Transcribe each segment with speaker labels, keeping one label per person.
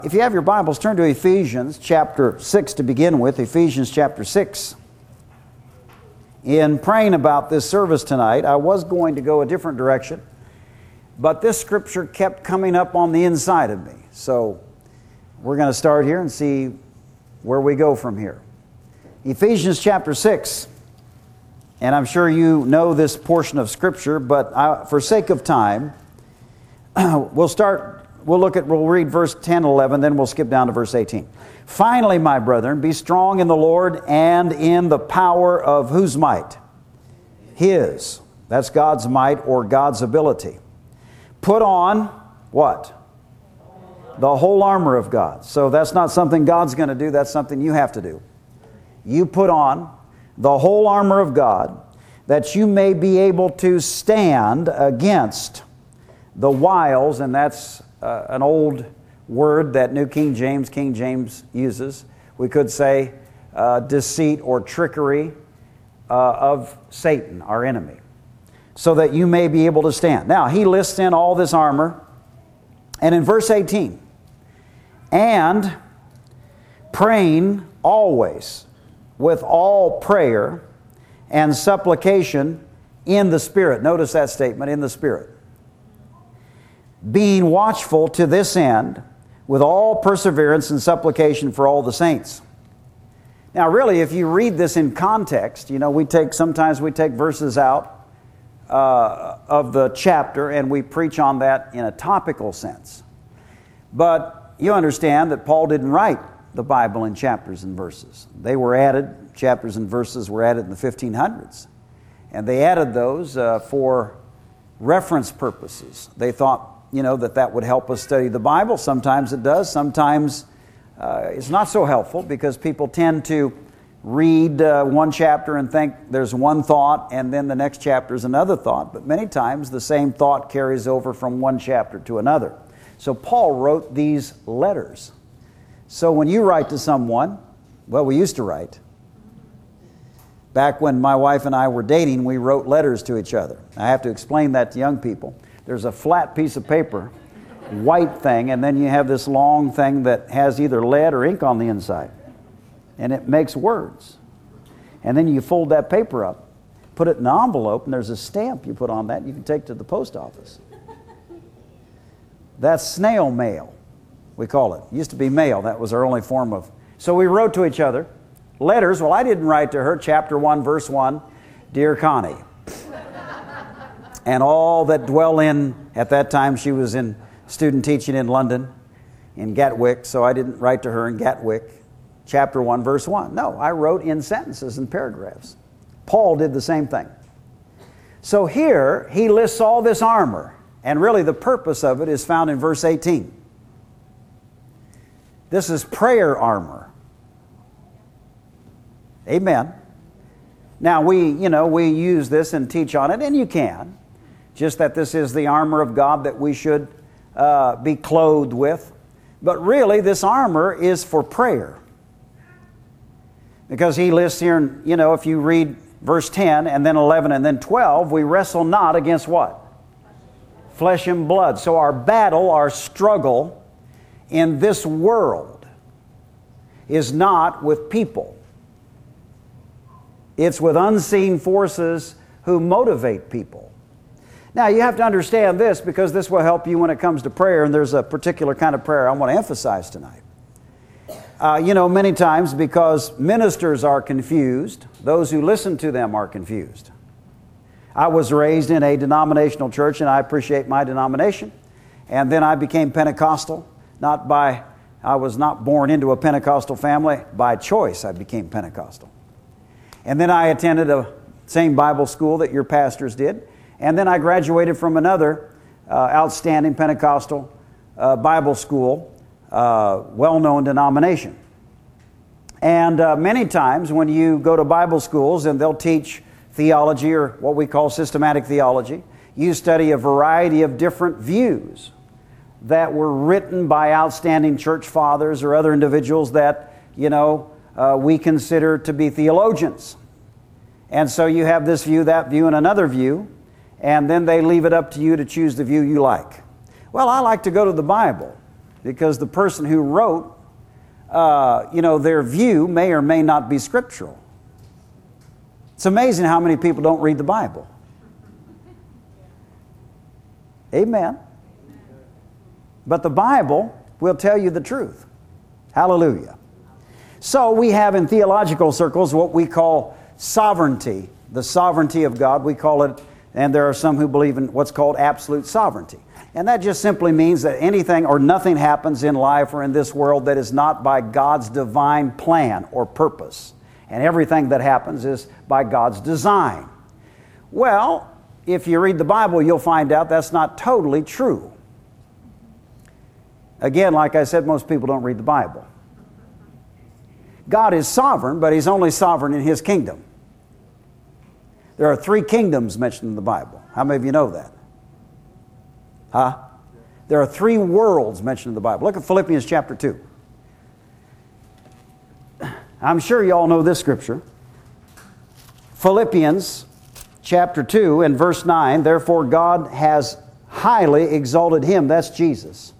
Speaker 1: If you have your Bibles, turn to Ephesians chapter 6 to begin with. Ephesians chapter 6. In praying about this service tonight, I was going to go a different direction, but this scripture kept coming up on the inside of me. So we're going to start here and see where we go from here. Ephesians chapter 6. And I'm sure you know this portion of scripture, but for sake of time, we'll read verse 10, 11, then we'll skip down to verse 18. Finally, my brethren, be strong in the Lord and in the power of whose might? His. That's God's might or God's ability. Put on what? The whole armor of God. So that's not something God's going to do, that's something you have to do. You put on the whole armor of God, that you may be able to stand against the wiles, and that's an old word that King James uses. We could say deceit or trickery of Satan, our enemy, so that you may be able to stand. Now, he lists in all this armor, and in verse 18, and praying always with all prayer and supplication in the Spirit. Notice that statement, in the Spirit. Being watchful to this end with all perseverance and supplication for all the saints. Now really, if you read this in context, sometimes we take verses out of the chapter and we preach on that in a topical sense. But you understand that Paul didn't write the Bible in chapters and verses. They were added, chapters and verses were added in the 1500s. And they added those for reference purposes. They thought, that would help us study the Bible. Sometimes it does. Sometimes it's not so helpful because people tend to read one chapter and think there's one thought and then the next chapter is another thought. But many times the same thought carries over from one chapter to another. So Paul wrote these letters. So when you write to someone, we used to write. Back when my wife and I were dating, we wrote letters to each other. I have to explain that to young people. There's a flat piece of paper, white thing, and then you have this long thing that has either lead or ink on the inside. And it makes words. And then you fold that paper up, put it in an envelope, and there's a stamp you put on that you can take to the post office. That's snail mail, we call it. It used to be mail. That was our only form of... So we wrote to each other letters. Well, I didn't write to her, chapter 1, verse 1, Dear Connie. And all that dwell in, at that time she was in student teaching in London, in Gatwick, so I didn't write to her in Gatwick, chapter 1, verse 1. No, I wrote in sentences and paragraphs. Paul did the same thing. So here, he lists all this armor, and really the purpose of it is found in verse 18. This is prayer armor. Amen. Now, we use this and teach on it, and you can. Just that this is the armor of God that we should be clothed with. But really, this armor is for prayer. Because he lists here, if you read verse 10 and then 11 and then 12, we wrestle not against what? Flesh and blood. So our battle, our struggle in this world is not with people. It's with unseen forces who motivate people. Now, you have to understand this because this will help you when it comes to prayer, and there's a particular kind of prayer I want to emphasize tonight. Many times because ministers are confused, those who listen to them are confused. I was raised in a denominational church, and I appreciate my denomination. And then I became Pentecostal. I was not born into a Pentecostal family. By choice, I became Pentecostal. And then I attended the same Bible school that your pastors did. And then I graduated from another outstanding Pentecostal Bible school, well-known denomination. And many times when you go to Bible schools and they'll teach theology or what we call systematic theology, you study a variety of different views that were written by outstanding church fathers or other individuals that, we consider to be theologians. And so you have this view, that view, and another view. And then they leave it up to you to choose the view you like. Well, I like to go to the Bible. because the person who wrote, their view may or may not be scriptural. It's amazing how many people don't read the Bible. Amen. But the Bible will tell you the truth. Hallelujah. So we have in theological circles what we call sovereignty. The sovereignty of God, we call it, and there are some who believe in what's called absolute sovereignty. And that just simply means that anything or nothing happens in life or in this world that is not by God's divine plan or purpose. And everything that happens is by God's design. Well, if you read the Bible, you'll find out that's not totally true. Again, like I said, most people don't read the Bible. God is sovereign, but He's only sovereign in His kingdom. There are 3 kingdoms mentioned in the Bible. How many of you know that? Huh? There are 3 worlds mentioned in the Bible. Look at Philippians chapter 2. I'm sure you all know this scripture. Philippians chapter 2 and verse 9, therefore God has highly exalted Him, that's Jesus,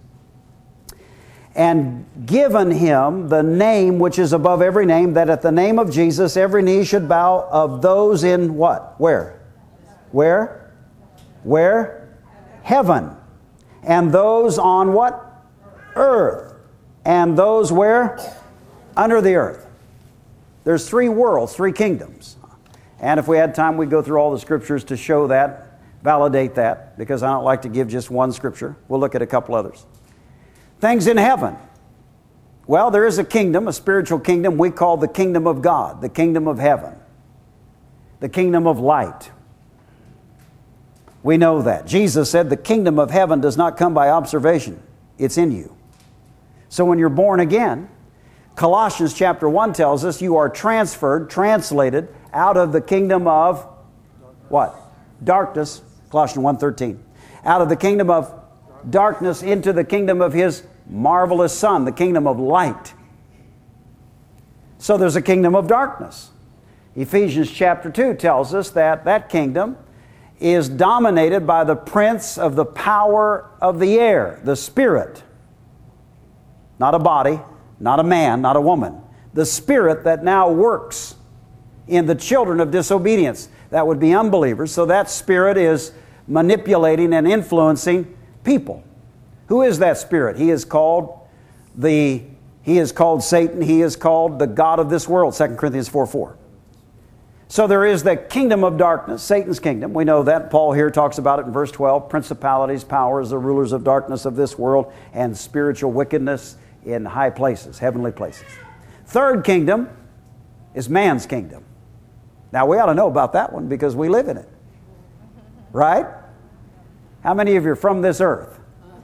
Speaker 1: and given Him the name which is above every name, that at the name of Jesus every knee should bow, of those in what? Where? Where? Where? Heaven. And those on what? Earth. And those where? Under the earth. There's 3 worlds, 3 kingdoms. And if we had time, we'd go through all the scriptures to show that, validate that, because I don't like to give just one scripture. We'll look at a couple others. Things in heaven. Well, there is a kingdom, a spiritual kingdom we call the kingdom of God, the kingdom of heaven, the kingdom of light. We know that. Jesus said the kingdom of heaven does not come by observation. It's in you. So when you're born again, Colossians chapter 1 tells us you are transferred, translated out of the kingdom of what? Darkness. Colossians 1:13. Out of the kingdom of darkness into the kingdom of His marvelous Son, the kingdom of light. So there's a kingdom of darkness. Ephesians chapter 2 tells us that that kingdom is dominated by the prince of the power of the air, the spirit. Not a body, not a man, not a woman. The spirit that now works in the children of disobedience. That would be unbelievers. So that spirit is manipulating and influencing people. Who is that spirit? He is called Satan. He is called the god of this world, 2 Corinthians 4:4. So there is the kingdom of darkness, Satan's kingdom. We know that. Paul here talks about it in verse 12. Principalities, powers, the rulers of darkness of this world, and spiritual wickedness in high places, heavenly places. Third kingdom is man's kingdom. Now we ought to know about that one because we live in it. Right? How many of you are from this earth?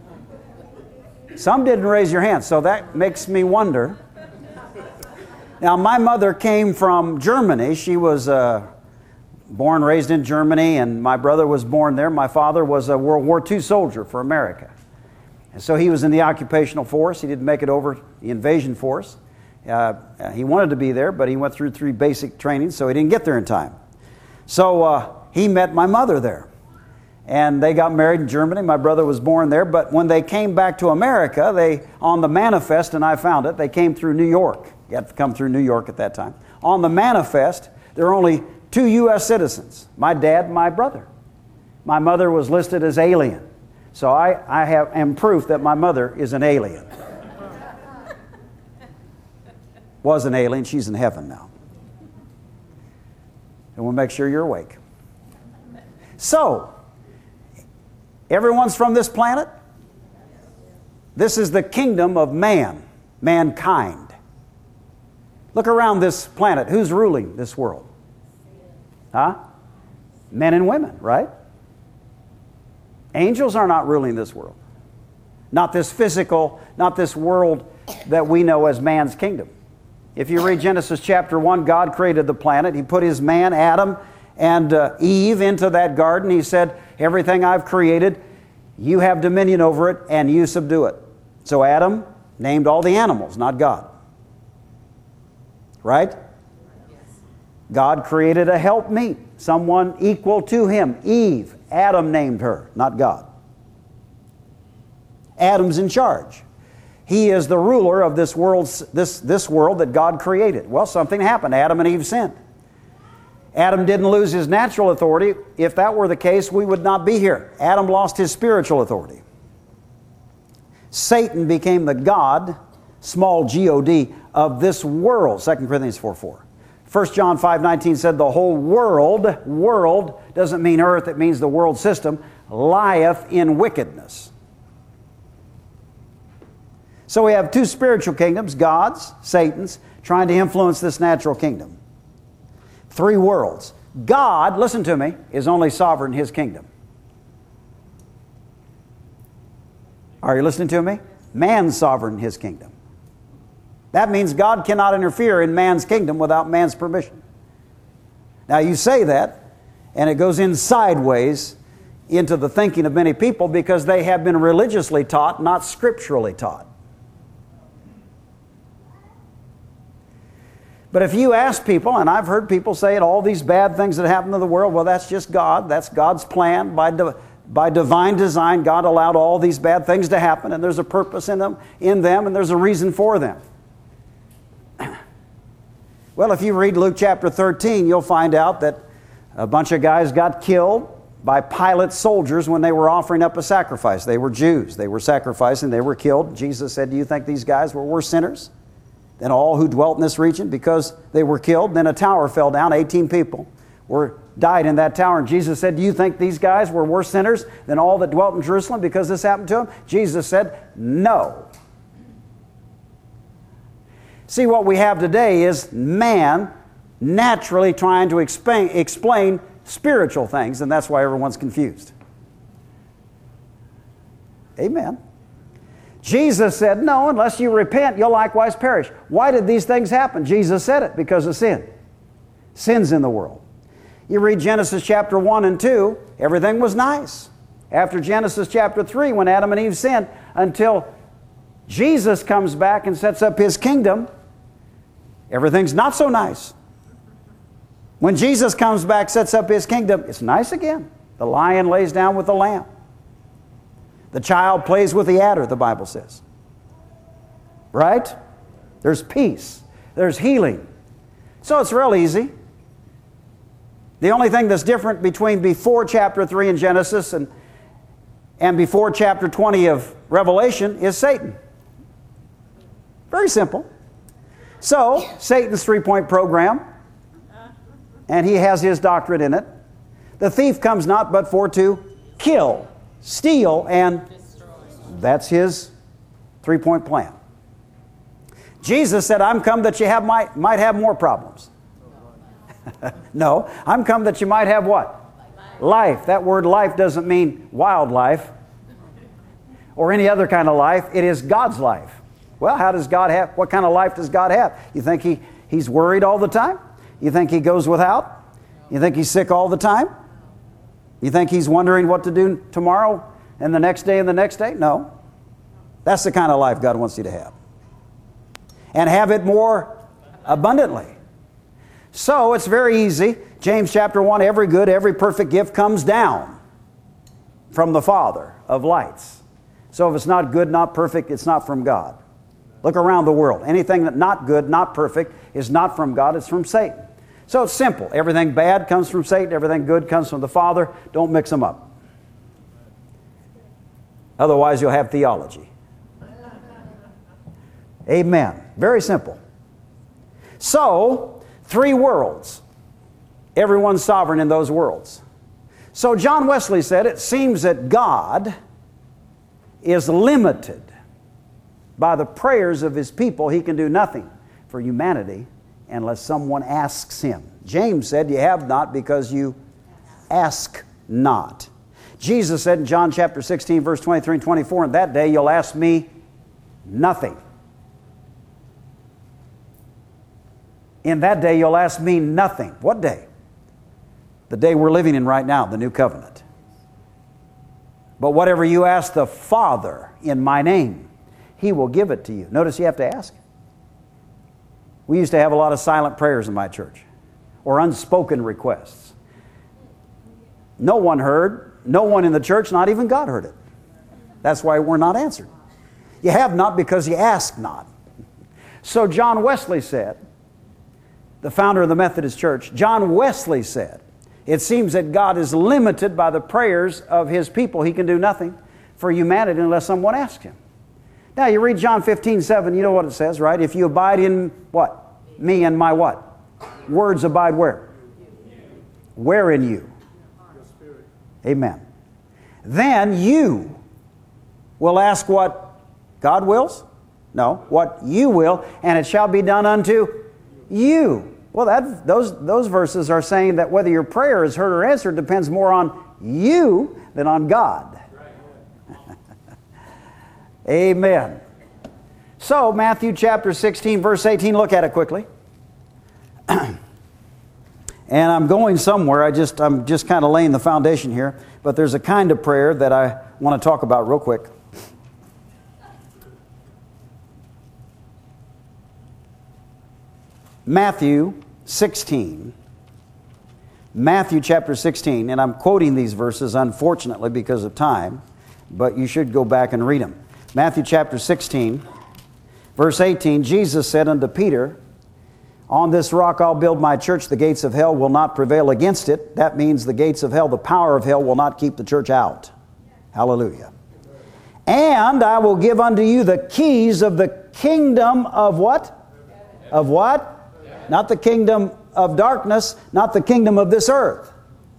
Speaker 1: Some didn't raise your hands, so that makes me wonder. Now, my mother came from Germany. She was born, raised in Germany, and my brother was born there. My father was a World War II soldier for America. And so he was in the occupational force. He didn't make it over the invasion force. He wanted to be there, but he went through 3 basic trainings, so he didn't get there in time. So he met my mother there. And they got married in Germany. My brother was born there. But when they came back to America, on the manifest, and I found it, they came through New York. You had to come through New York at that time. On the manifest, there are only 2 U.S. citizens, my dad and my brother. My mother was listed as alien. So I am proof that my mother is an alien. Was an alien. She's in heaven now. And we'll make sure you're awake. So, everyone's from this planet? This is the kingdom of man, mankind. Look around this planet. Who's ruling this world? Huh? Men and women, right? Angels are not ruling this world. Not this physical, not this world that we know as man's kingdom. If you read Genesis chapter 1, God created the planet. He put His man, Adam, and Eve into that garden. He said, everything I've created, you have dominion over it and you subdue it. So Adam named all the animals, not God. Right? God created a helpmeet, someone equal to him, Eve. Adam named her, not God. Adam's in charge. He is the ruler of this world that God created. Well, something happened. Adam and Eve sinned. Adam didn't lose his natural authority. If that were the case, we would not be here. Adam lost his spiritual authority. Satan became the God, small G-O-D, of this world. 2 Corinthians 4:4. 1 John 5:19 said the whole world doesn't mean earth, it means the world system, lieth in wickedness. So we have two spiritual kingdoms, God's, Satan's, trying to influence this natural kingdom. Three worlds. God, listen to me, is only sovereign in His kingdom. Are you listening to me? Man's sovereign in His kingdom. That means God cannot interfere in man's kingdom without man's permission. Now you say that, and it goes in sideways into the thinking of many people because they have been religiously taught, not scripturally taught. But if you ask people, and I've heard people say it, all these bad things that happen to the world, well, that's just God. That's God's plan. By divine design, God allowed all these bad things to happen, and there's a purpose in them, and there's a reason for them. Well, if you read Luke chapter 13, you'll find out that a bunch of guys got killed by Pilate's soldiers when they were offering up a sacrifice. They were Jews. They were sacrificing. They were killed. Jesus said, do you think these guys were worse sinners than all who dwelt in this region because they were killed? Then a tower fell down. 18 people died in that tower. And Jesus said, do you think these guys were worse sinners than all that dwelt in Jerusalem because this happened to them? Jesus said, no. See, what we have today is man naturally trying to explain spiritual things, and that's why everyone's confused. Amen. Jesus said, no, unless you repent, you'll likewise perish. Why did these things happen? Jesus said it, because of sin. Sin's in the world. You read Genesis chapter 1 and 2, everything was nice. After Genesis chapter 3, when Adam and Eve sinned, until Jesus comes back and sets up His kingdom, everything's not so nice. When Jesus comes back, sets up His kingdom, it's nice again. The lion lays down with the lamb. The child plays with the adder, the Bible says. Right? There's peace. There's healing. So it's real easy. The only thing that's different between before chapter 3 in Genesis and before chapter 20 of Revelation is Satan. Very simple. So, Satan's three-point program, and he has his doctrine in it. The thief comes not but for to kill, steal, and that's his three-point plan. Jesus said, I'm come that you might have more problems. No, I'm come that you might have what? Life. That word life doesn't mean wildlife or any other kind of life. It is God's life. Well, how does God have? What kind of life does God have? You think he's worried all the time? You think He goes without? You think He's sick all the time? You think He's wondering what to do tomorrow and the next day and the next day? No. That's the kind of life God wants you to have. And have it more abundantly. So it's very easy. James chapter 1, every good, every perfect gift comes down from the Father of lights. So if it's not good, not perfect, it's not from God. Look around the world. Anything that's not good, not perfect, is not from God, it's from Satan. So it's simple. Everything bad comes from Satan, everything good comes from the Father. Don't mix them up. Otherwise you'll have theology. Amen. Very simple. So, three worlds. Everyone's sovereign in those worlds. So John Wesley said, it seems that God is limited by the prayers of His people. He can do nothing for humanity unless someone asks Him. James said, you have not because you ask not. Jesus said in John chapter 16, verse 23 and 24, in that day you'll ask me nothing. In that day you'll ask me nothing. What day? The day we're living in right now, the new covenant. But whatever you ask the Father in my name, He will give it to you. Notice you have to ask. We used to have a lot of silent prayers in my church, or unspoken requests. No one heard, no one in the church, not even God heard it. That's why we're not answered. You have not because you ask not. So John Wesley said, the founder of the Methodist Church, John Wesley said, it seems that God is limited by the prayers of His people. He can do nothing for humanity unless someone asks Him. Now you read John 15:7, you know what it says, right? If you abide in what? Me and my what? Words abide where? Where in you? Amen. Then you will ask what God wills? No, what you will, and it shall be done unto you. Well, those verses are saying that whether your prayer is heard or answered depends more on you than on God. Amen. So, Matthew chapter 16, verse 18, look at it quickly. And I'm going somewhere. I'm just kind of laying the foundation here. But there's a kind of prayer that I want to talk about real quick. Matthew 16. Matthew chapter 16. And I'm quoting these verses, unfortunately, because of time. But you should go back and read them. Matthew chapter 16, verse 18. Jesus said unto Peter, on this rock I'll build my church, the gates of hell will not prevail against it. That means the gates of hell, the power of hell, will not keep the church out. Hallelujah. And I will give unto you the keys of the kingdom of what? Of what? Not the kingdom of darkness, not the kingdom of this earth.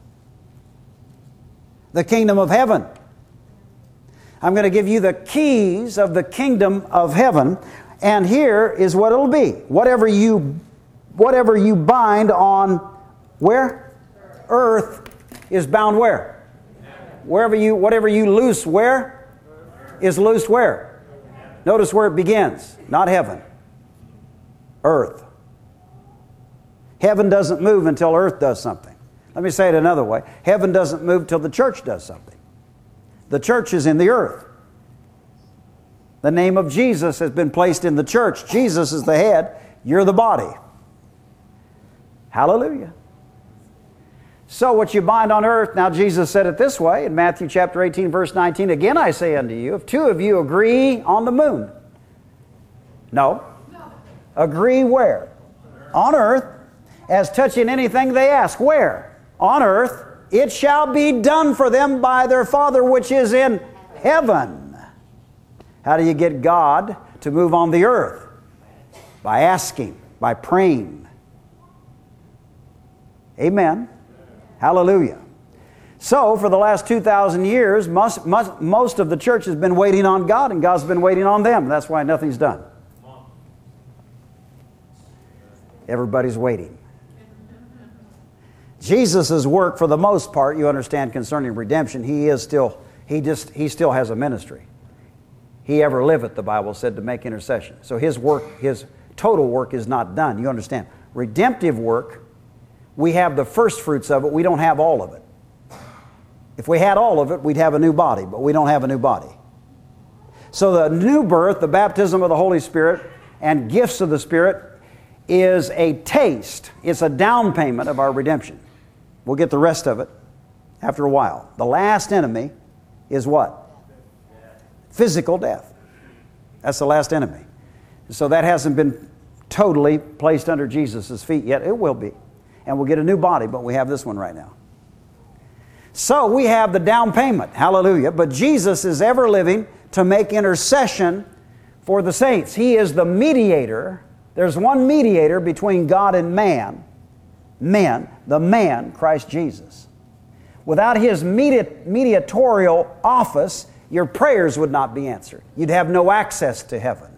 Speaker 1: The kingdom of heaven. I'm going to give you the keys of the kingdom of heaven. And here is what it'll be. Whatever you bind on where? Earth is bound where? Whatever you loose where? Is loosed where? Notice where it begins. Not heaven. Earth. Heaven doesn't move until earth does something. Let me say it another way. Heaven doesn't move till the church does something. The church is in the earth. The name of Jesus has been placed in the church. Jesus is the head. You're the body. Hallelujah. So what you bind on earth, now Jesus said it this way in Matthew chapter 18, verse 19, again I say unto you, if two of you agree on the moon. No. Agree where? On earth, as touching anything they ask. Where? On earth. It shall be done for them by their Father which is in heaven. How do you get God to move on the earth? By asking, by praying. Amen. Hallelujah. So, for the last 2,000 years, most of the church has been waiting on God, and God's been waiting on them. That's why nothing's done. Everybody's waiting. Jesus' work, for the most part, you understand, concerning redemption, he still has a ministry. He ever liveth, the Bible said, to make intercession. So his work, his total work is not done. You understand? Redemptive work, we have the first fruits of it. We don't have all of it. If we had all of it, we'd have a new body, but we don't have a new body. So the new birth, the baptism of the Holy Spirit, and gifts of the Spirit is a taste. It's a down payment of our redemption. We'll get the rest of it after a while. The last enemy is what? Physical death. That's the last enemy. So that hasn't been totally placed under Jesus' feet yet. It will be. And we'll get a new body, but we have this one right now. So we have the down payment. Hallelujah. But Jesus is ever living to make intercession for the saints. He is the mediator. There's one mediator between God and man. The man, Christ Jesus. Without His mediatorial office, your prayers would not be answered. You'd have no access to heaven.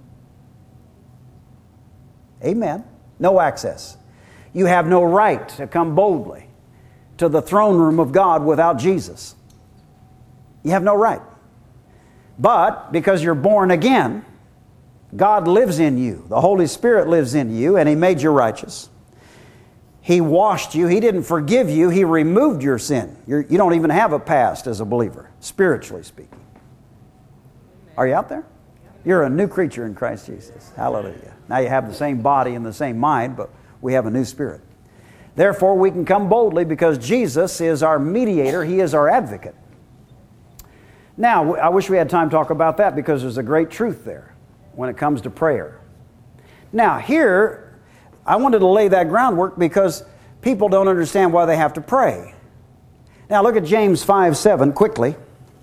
Speaker 1: Amen. No access. You have no right to come boldly to the throne room of God without Jesus. You have no right. But because you're born again, God lives in you. The Holy Spirit lives in you, and He made you righteous. He washed you. He didn't forgive you. He removed your sin. You don't even have a past as a believer, spiritually speaking. Are you out there? You're a new creature in Christ Jesus. Hallelujah. Now you have the same body and the same mind, but we have a new spirit. Therefore, we can come boldly because Jesus is our mediator. He is our advocate. Now, I wish we had time to talk about that because there's a great truth there when it comes to prayer. Now, here, I wanted to lay that groundwork because people don't understand why they have to pray. Now, look at James 5:7 quickly.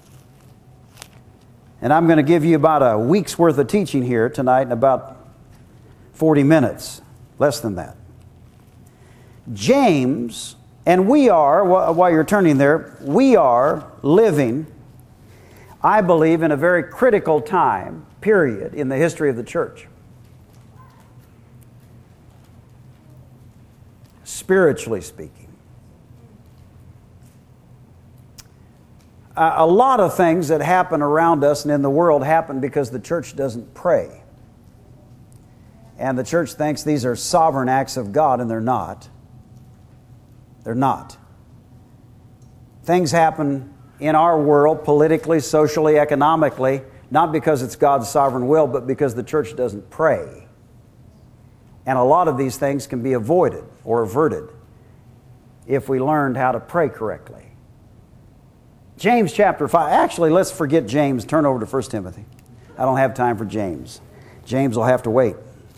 Speaker 1: And I'm going to give you about a week's worth of teaching here tonight in about 40 minutes, less than that. James, and we are, while you're turning there, we are living, I believe, in a very critical time, period, in the history of the church. Spiritually speaking. A lot of things that happen around us and in the world happen because the church doesn't pray. And the church thinks these are sovereign acts of God, and they're not. They're not. Things happen in our world, politically, socially, economically, not because it's God's sovereign will, but because the church doesn't pray. And a lot of these things can be avoided or averted if we learned how to pray correctly. James chapter 5. Actually, let's forget James. Turn over to 1 Timothy. I don't have time for James. James will have to wait.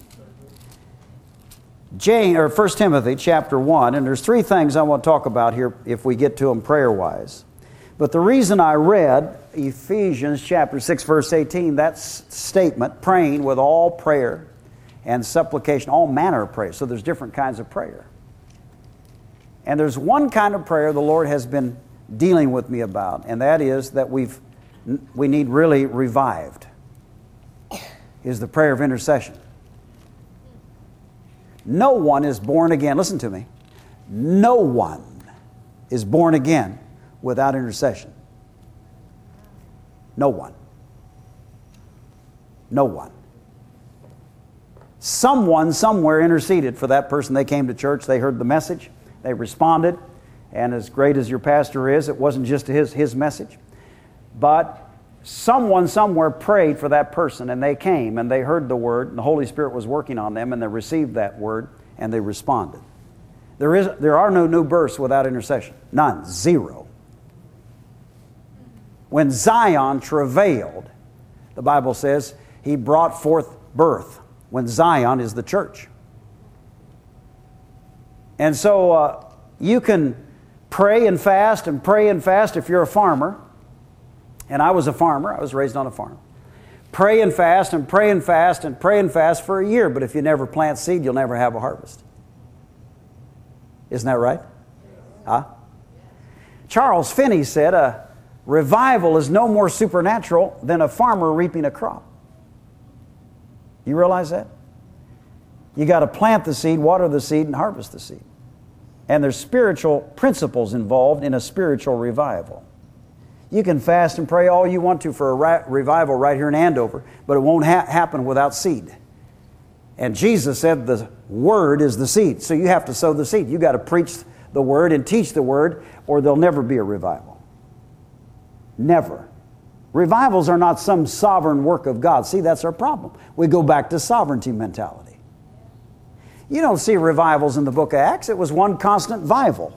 Speaker 1: 1 Timothy chapter 1, and there's three things I want to talk about here if we get to them prayer-wise. But the reason I read Ephesians chapter 6, verse 18, that statement, praying with all prayer and supplication, all manner of prayer. So there's different kinds of prayer. And there's one kind of prayer the Lord has been dealing with me about, and that is that we need really revived, is the prayer of intercession. No one is born again. Listen to me. No one is born again without intercession. No one. No one. Someone somewhere interceded for that person. They came to church, they heard the message, they responded, and as great as your pastor is, it wasn't just his message, but someone somewhere prayed for that person, and they came and they heard the word, and the Holy Spirit was working on them, and they received that word and they responded. There are no new births without intercession. None. Zero. When Zion travailed, the Bible says he brought forth birth. When Zion is the church. And so you can pray and fast if you're a farmer. And I was a farmer. I was raised on a farm. Pray and fast and pray and fast and pray and fast for a year. But if you never plant seed, you'll never have a harvest. Isn't that right? Huh? Charles Finney said, a revival is no more supernatural than a farmer reaping a crop. You realize that? You got to plant the seed, water the seed, and harvest the seed. And there's spiritual principles involved in a spiritual revival. You can fast and pray all you want to for a revival right here in Andover, but it won't happen without seed. And Jesus said the Word is the seed, so you have to sow the seed. You got to preach the Word and teach the Word, or there'll never be a revival. Never. Revivals are not some sovereign work of God. See, that's our problem. We go back to sovereignty mentality. You don't see revivals in the book of Acts. It was one constant vival.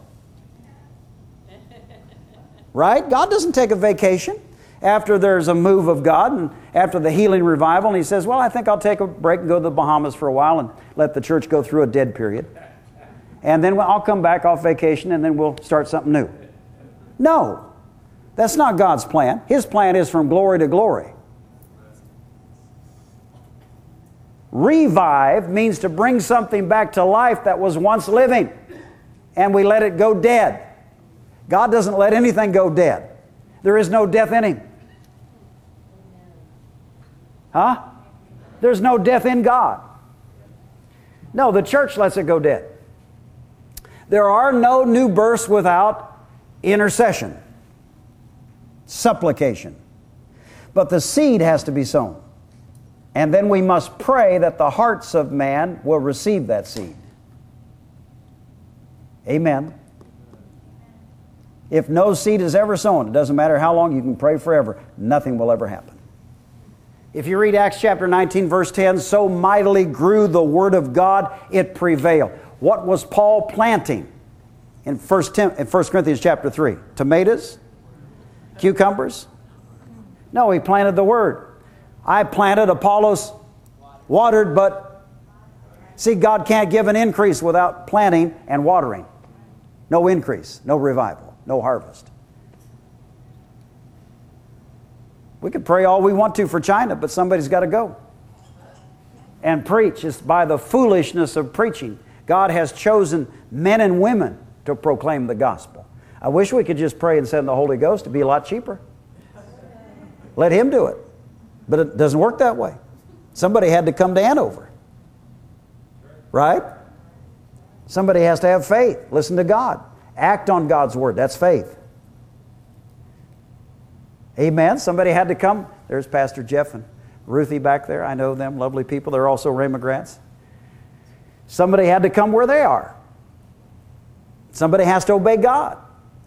Speaker 1: Right? God doesn't take a vacation after there's a move of God and after the healing revival, and He says, well, I think I'll take a break and go to the Bahamas for a while and let the church go through a dead period. And then I'll come back off vacation and then we'll start something new. No. That's not God's plan. His plan is from glory to glory. Revive means to bring something back to life that was once living, and we let it go dead. God doesn't let anything go dead. There is no death in Him. Huh? There's no death in God. No, the church lets it go dead. There are no new births without intercession. Supplication. But the seed has to be sown. And then we must pray that the hearts of man will receive that seed. Amen. If no seed is ever sown, it doesn't matter how long, you can pray forever. Nothing will ever happen. If you read Acts chapter 19, verse 10, so mightily grew the word of God, it prevailed. What was Paul planting in 1 Corinthians chapter 3? Tomatoes? Cucumbers? No, He planted the Word. I planted, Apollos watered, but see, God can't give an increase without planting and watering. No increase, no revival, no harvest. We could pray all we want to for China, but somebody's got to go and preach. It's by the foolishness of preaching. God has chosen men and women to proclaim the gospel. I wish we could just pray and send the Holy Ghost. It'd be a lot cheaper. Let Him do it. But it doesn't work that way. Somebody had to come to Hanover. Right? Somebody has to have faith. Listen to God. Act on God's Word. That's faith. Amen. Somebody had to come. There's Pastor Jeff and Ruthie back there. I know them. Lovely people. They're also Ramagrants. Somebody had to come where they are. Somebody has to obey God.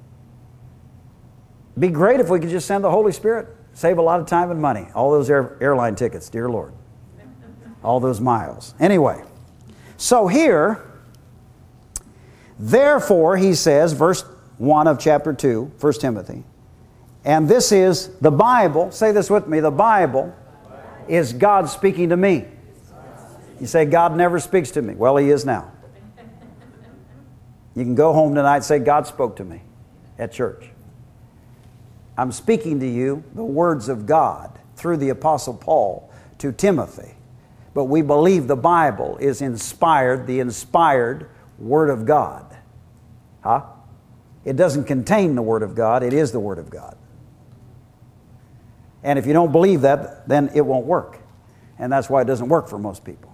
Speaker 1: It'd be great if we could just send the Holy Spirit. Save a lot of time and money. All those airline tickets, dear Lord. All those miles. Anyway, so here, therefore, he says, verse 1 of chapter 2, 1 Timothy, and this is the Bible. Say this with me. The Bible is God speaking to me. You say, God never speaks to me. Well, He is now. You can go home tonight and say, God spoke to me at church. I'm speaking to you the words of God through the Apostle Paul to Timothy. But we believe the Bible is inspired, the inspired Word of God. Huh? It doesn't contain the Word of God. It is the Word of God. And if you don't believe that, then it won't work. And that's why it doesn't work for most people.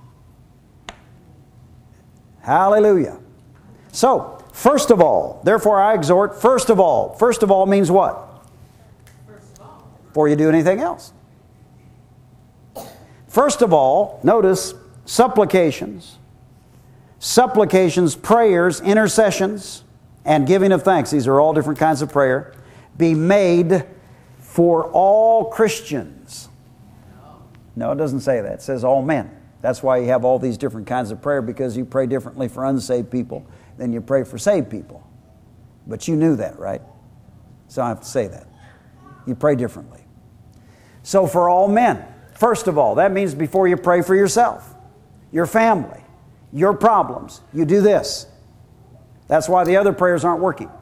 Speaker 1: Hallelujah. So, first of all, therefore I exhort, first of all means what? Before you do anything else. First of all, notice supplications, prayers, intercessions, and giving of thanks. These are all different kinds of prayer. Be made for all Christians. No, it doesn't say that. It says all men. That's why you have all these different kinds of prayer, because you pray differently for unsaved people than you pray for saved people. But you knew that, right? So I have to say that. You pray differently. So for all men, first of all, that means before you pray for yourself, your family, your problems, you do this. That's why the other prayers aren't working.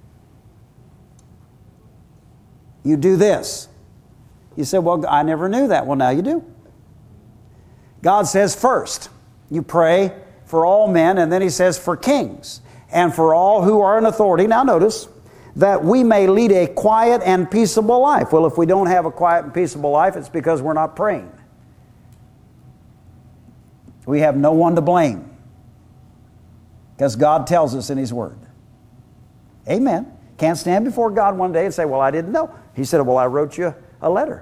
Speaker 1: You do this. You said, well, I never knew that. Well, now you do. God says first, you pray for all men, and then He says for kings and for all who are in authority. Now notice, that we may lead a quiet and peaceable life. Well, if we don't have a quiet and peaceable life, it's because we're not praying. We have no one to blame, because God tells us in His Word. Amen. Can't stand before God one day and say, well, I didn't know. He said, well, I wrote you a letter.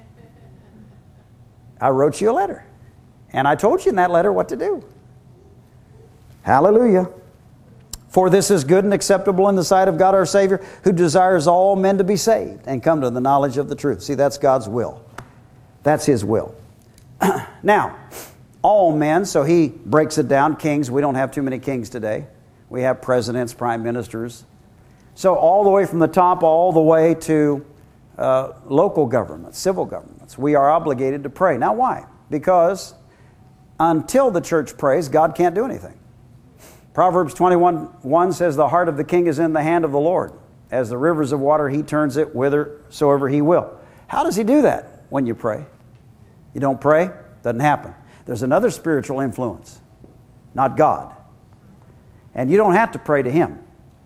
Speaker 1: I wrote you a letter. And I told you in that letter what to do. Hallelujah. For this is good and acceptable in the sight of God our Savior, who desires all men to be saved and come to the knowledge of the truth. See, that's God's will. That's His will. Now, all men, so He breaks it down. Kings, we don't have too many kings today. We have presidents, prime ministers. So all the way from the top, all the way to local governments, civil governments, we are obligated to pray. Now, why? Because until the church prays, God can't do anything. Proverbs 21:1 says, the heart of the king is in the hand of the Lord. As the rivers of water, He turns it whithersoever He will. How does He do that when you pray? You don't pray? Doesn't happen. There's another spiritual influence, not God. And you don't have to pray to Him.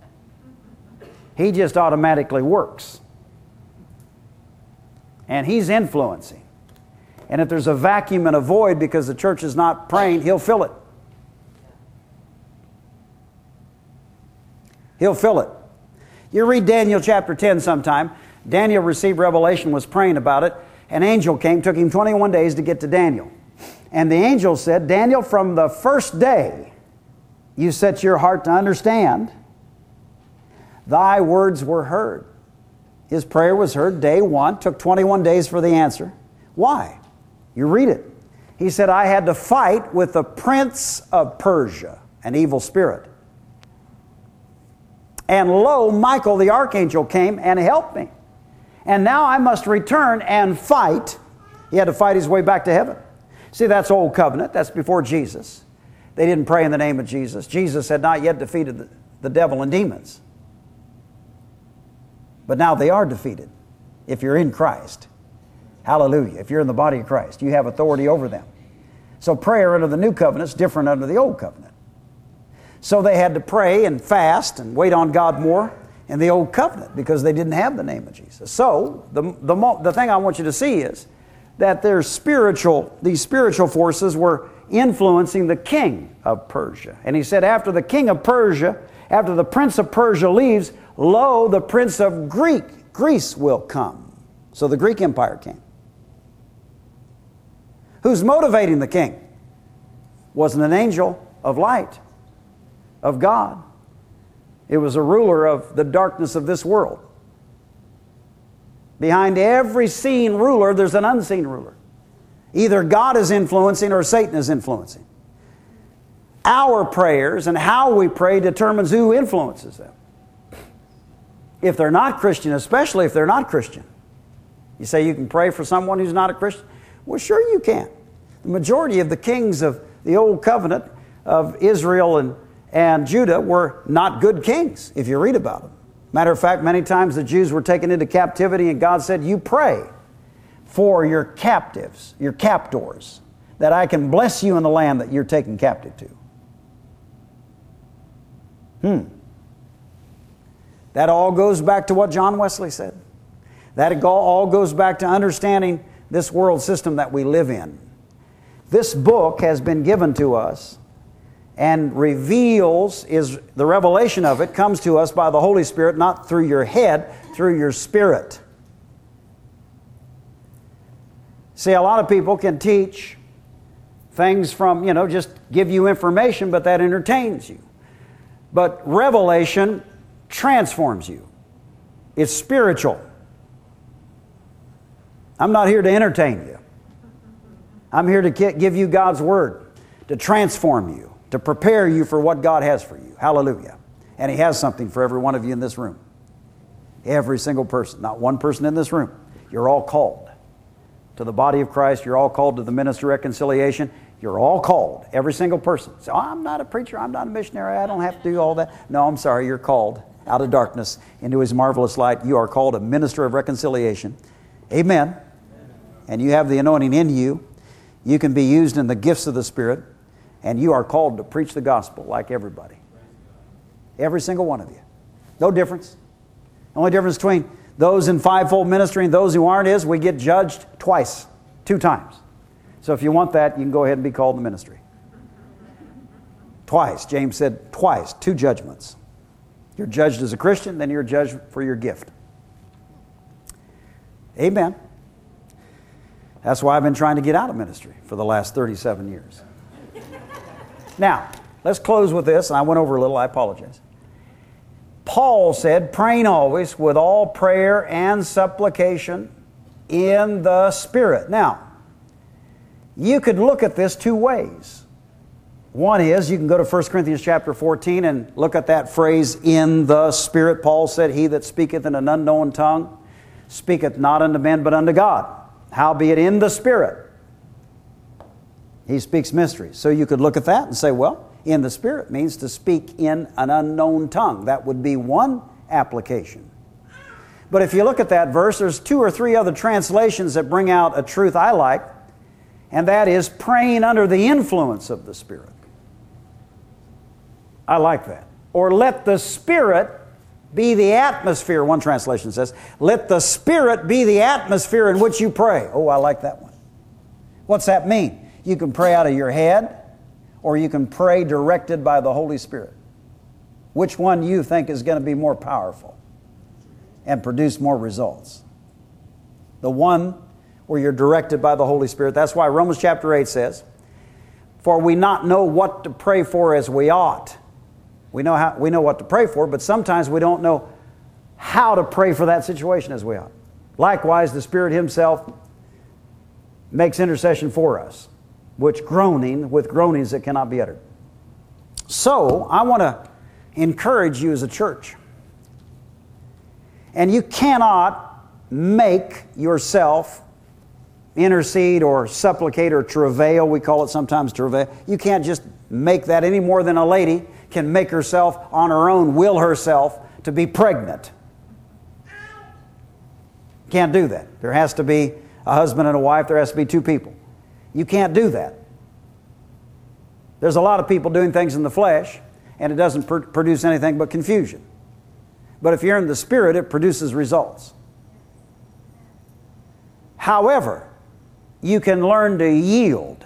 Speaker 1: He just automatically works. And He's influencing. And if there's a vacuum and a void because the church is not praying, He'll fill it. He'll fill it. You read Daniel chapter 10 sometime. Daniel received revelation, was praying about it. An angel came, took him 21 days to get to Daniel. And the angel said, Daniel, from the first day you set your heart to understand, thy words were heard. His prayer was heard day one, took 21 days for the answer. Why? You read it. He said, I had to fight with the prince of Persia, an evil spirit. And lo, Michael the archangel came and helped me. And now I must return and fight. He had to fight his way back to heaven. See, that's old covenant. That's before Jesus. They didn't pray in the name of Jesus. Jesus had not yet defeated the devil and demons. But now they are defeated if you're in Christ. Hallelujah. If you're in the body of Christ, you have authority over them. So prayer under the new covenant is different under the old covenant. So they had to pray and fast and wait on God more in the old covenant because they didn't have the name of Jesus. So the thing I want you to see is that these spiritual forces were influencing the king of Persia. And he said, after the king of Persia, after the prince of Persia leaves, lo, the prince of Greece will come. So the Greek Empire came. Who's motivating the king? Wasn't an angel of light, of God. It was a ruler of the darkness of this world. Behind every seen ruler, there's an unseen ruler. Either God is influencing or Satan is influencing. Our prayers and how we pray determines who influences them. If they're not Christian, especially if they're not Christian. You say you can pray for someone who's not a Christian? Well, sure you can. The majority of the kings of the Old Covenant of Israel and Judah were not good kings, if you read about them. Matter of fact, many times the Jews were taken into captivity and God said, you pray for your captives, your captors, that I can bless you in the land that you're taken captive to. That all goes back to what John Wesley said. That all goes back to understanding this world system that we live in. This book has been given to us and the revelation of it comes to us by the Holy Spirit, not through your head, through your spirit. See, a lot of people can teach things from, just give you information, but that entertains you. But revelation transforms you. It's spiritual. I'm not here to entertain you. I'm here to give you God's Word, to transform you, to prepare you for what God has for you. Hallelujah. And He has something for every one of you in this room. Every single person. Not one person in this room. You're all called to the body of Christ. You're all called to the ministry of reconciliation. You're all called. Every single person. So I'm not a preacher. I'm not a missionary. I don't have to do all that. No, I'm sorry. You're called out of darkness into His marvelous light. You are called a minister of reconciliation. Amen. And you have the anointing in you. You can be used in the gifts of the Spirit. And you are called to preach the gospel like everybody. Every single one of you. No difference. The only difference between those in fivefold ministry and those who aren't is we get judged twice, 2 times. So if you want that, you can go ahead and be called to ministry. Twice. James said twice, 2 judgments. You're judged as a Christian, then you're judged for your gift. Amen. That's why I've been trying to get out of ministry for the last 37 years. Now, let's close with this, and I went over a little, I apologize. Paul said, praying always with all prayer and supplication in the Spirit. Now, you could look at this 2 ways. One is, you can go to 1 Corinthians chapter 14 and look at that phrase, in the Spirit. Paul said, he that speaketh in an unknown tongue speaketh not unto men but unto God. Howbeit in the Spirit he speaks mysteries. So you could look at that and say, well, in the Spirit means to speak in an unknown tongue. That would be one application. But if you look at that verse, there's 2 or 3 other translations that bring out a truth I like, and that is praying under the influence of the Spirit. I like that. Or let the Spirit be the atmosphere. One translation says, let the Spirit be the atmosphere in which you pray. Oh, I like that one. What's that mean? You can pray out of your head, or you can pray directed by the Holy Spirit. Which one do you think is going to be more powerful and produce more results? The one where you're directed by the Holy Spirit. That's why Romans chapter 8 says, for we not know what to pray for as we ought. We know what to pray for, but sometimes we don't know how to pray for that situation as we ought. Likewise, the Spirit Himself makes intercession for us, with groanings that cannot be uttered. So, I want to encourage you as a church. And you cannot make yourself intercede or supplicate or travail. We call it sometimes travail. You can't just make that any more than a lady can make herself on her own, will herself to be pregnant. Can't do that. There has to be a husband and a wife. There has to be two people. You can't do that. There's a lot of people doing things in the flesh, and it doesn't produce anything but confusion. But if you're in the Spirit, it produces results. However, you can learn to yield.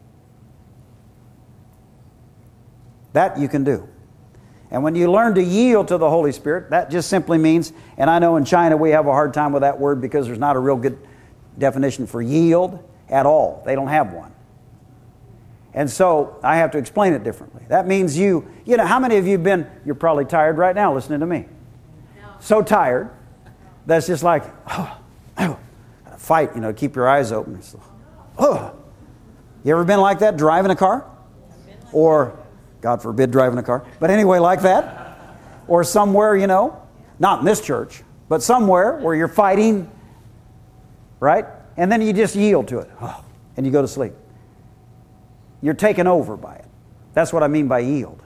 Speaker 1: That you can do. And when you learn to yield to the Holy Spirit, that just simply means, and I know in China we have a hard time with that word because there's not a real good definition for yield at all. They don't have one. And so I have to explain it differently. That means you know, how many of you have been, you're probably tired right now listening to me. No. So tired, that's just like, fight, you know, keep your eyes open. It's, You ever been like that driving a car? Or, God forbid, driving a car. But anyway, like that. Or somewhere, you know, not in this church, but somewhere where you're fighting, right? And then you just yield to it. And you go to sleep. You're taken over by it. That's what I mean by yield.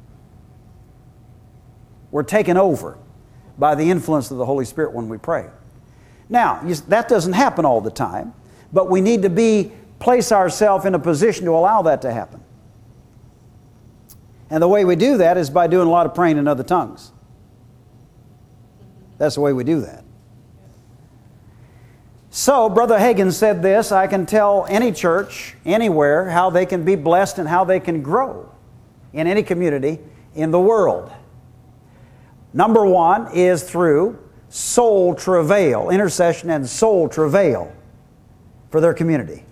Speaker 1: We're taken over by the influence of the Holy Spirit when we pray. Now, that doesn't happen all the time, but we need to place ourselves in a position to allow that to happen. And the way we do that is by doing a lot of praying in other tongues. That's the way we do that. So, Brother Hagin said this, I can tell any church, anywhere, how they can be blessed and how they can grow in any community in the world. Number one is through soul travail, intercession and soul travail for their community.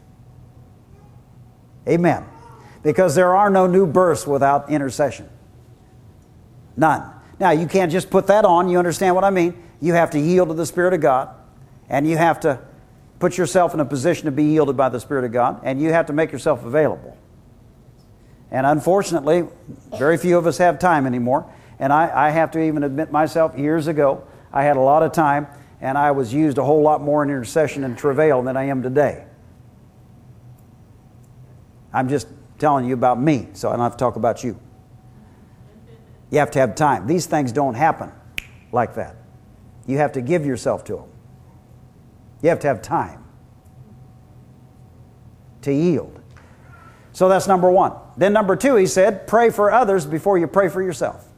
Speaker 1: Amen. Because there are no new births without intercession. None. Now, you can't just put that on. You understand what I mean? You have to yield to the Spirit of God. And you have to put yourself in a position to be yielded by the Spirit of God. And you have to make yourself available. And unfortunately, very few of us have time anymore. And I have to even admit myself, years ago, I had a lot of time. And I was used a whole lot more in intercession and travail than I am today. I'm just telling you about me, so I don't have to talk about you. You have to have time. These things don't happen like that. You have to give yourself to them. You have to have time to yield. So that's number one. Then number two, he said, pray for others before you pray for yourself.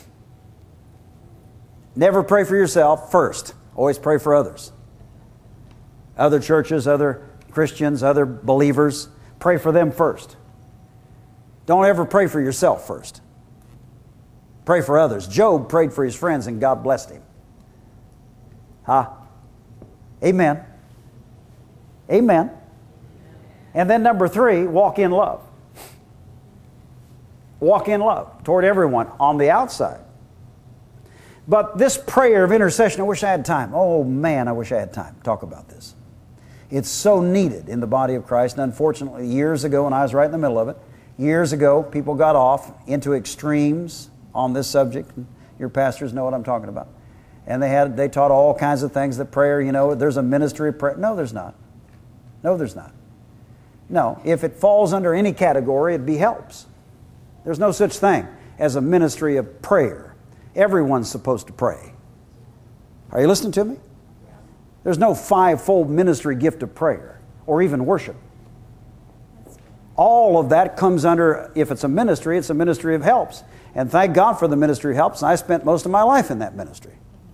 Speaker 1: Never pray for yourself first. Always pray for others. Other churches, other Christians, other believers, pray for them first. Don't ever pray for yourself first. Pray for others. Job prayed for his friends and God blessed him. Amen. Amen. And then number three, walk in love. Walk in love toward everyone on the outside. But this prayer of intercession, I wish I had time. Oh man, I wish I had time to talk about this. It's so needed in the body of Christ. And unfortunately, years ago, when I was right in the middle of it, years ago, people got off into extremes on this subject. Your pastors know what I'm talking about. And they taught all kinds of things, that prayer, you know, there's a ministry of prayer. No, there's not. No, there's not. No, if it falls under any category, it'd be helps. There's no such thing as a ministry of prayer. Everyone's supposed to pray. Are you listening to me? There's no fivefold ministry gift of prayer or even worship. All of that comes under, if it's a ministry of helps. And thank God for the ministry of helps. And I spent most of my life in that ministry.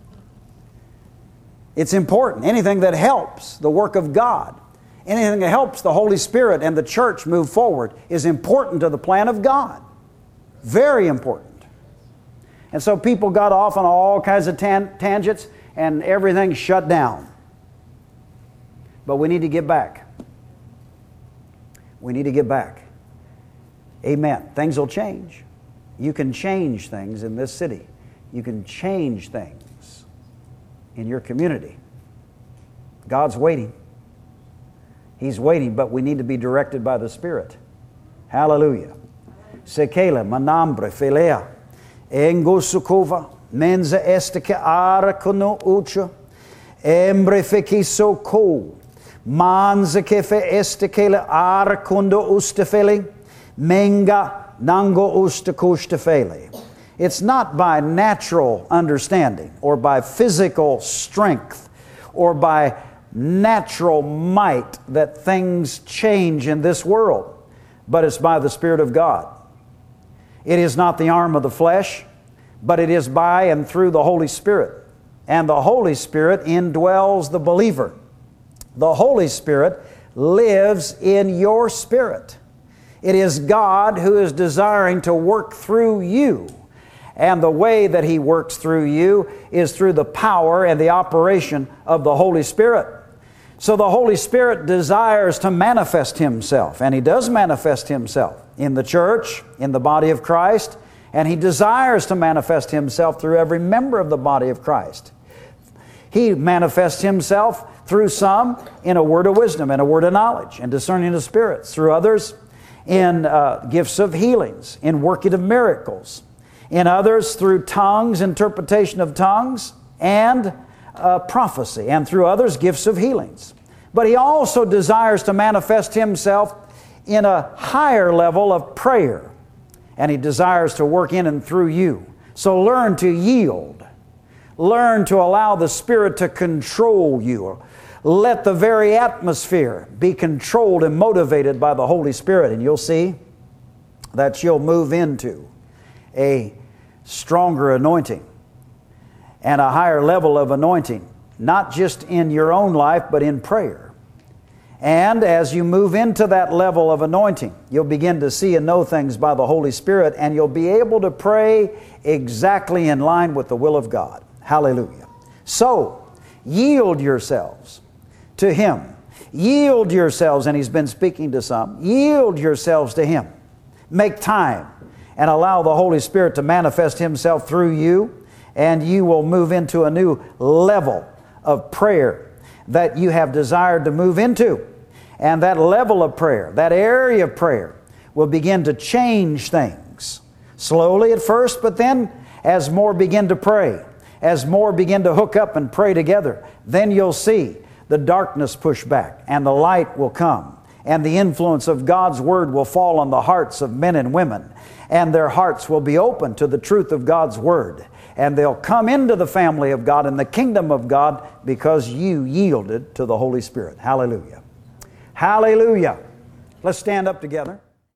Speaker 1: It's important. Anything that helps the work of God, anything that helps the Holy Spirit and the church move forward is important to the plan of God. Very important. And so people got off on all kinds of tangents and everything shut down. But we need to get back. We need to get back. Amen. Things will change. You can change things in this city. You can change things in your community. God's waiting. He's waiting, but we need to be directed by the Spirit. Hallelujah. Sekele manambre filea engosukova menza esteke ara kono ucha Embrefikiso ko. Manzakefe estekele arkundo ustefeli. Menga nango ustakustefeli. It's not by natural understanding or by physical strength or by natural might that things change in this world, but it's by the Spirit of God. It is not the arm of the flesh, but it is by and through the Holy Spirit. And the Holy Spirit indwells the believer. The Holy Spirit lives in your spirit. It is God who is desiring to work through you. And the way that He works through you is through the power and the operation of the Holy Spirit. So the Holy Spirit desires to manifest Himself, and He does manifest Himself in the church, in the body of Christ, and He desires to manifest Himself through every member of the body of Christ. He manifests Himself through some in a word of wisdom and a word of knowledge and discerning of spirits, through others in gifts of healings, in working of miracles, in others through tongues, interpretation of tongues, and prophecy, and through others gifts of healings. But He also desires to manifest Himself in a higher level of prayer, and He desires to work in and through you. So learn to yield. Learn to allow the Spirit to control you. Let the very atmosphere be controlled and motivated by the Holy Spirit, and you'll see that you'll move into a stronger anointing and a higher level of anointing, not just in your own life, but in prayer. And as you move into that level of anointing, you'll begin to see and know things by the Holy Spirit, and you'll be able to pray exactly in line with the will of God. Hallelujah. So, yield yourselves to Him. Yield yourselves, and He's been speaking to some. Yield yourselves to Him. Make time and allow the Holy Spirit to manifest Himself through you, and you will move into a new level of prayer that you have desired to move into. And that level of prayer, that area of prayer, will begin to change things. Slowly at first, but then as more begin to pray, as more begin to hook up and pray together, then you'll see the darkness push back and the light will come. And the influence of God's Word will fall on the hearts of men and women. And their hearts will be open to the truth of God's Word. And they'll come into the family of God and the kingdom of God because you yielded to the Holy Spirit. Hallelujah. Hallelujah. Let's stand up together.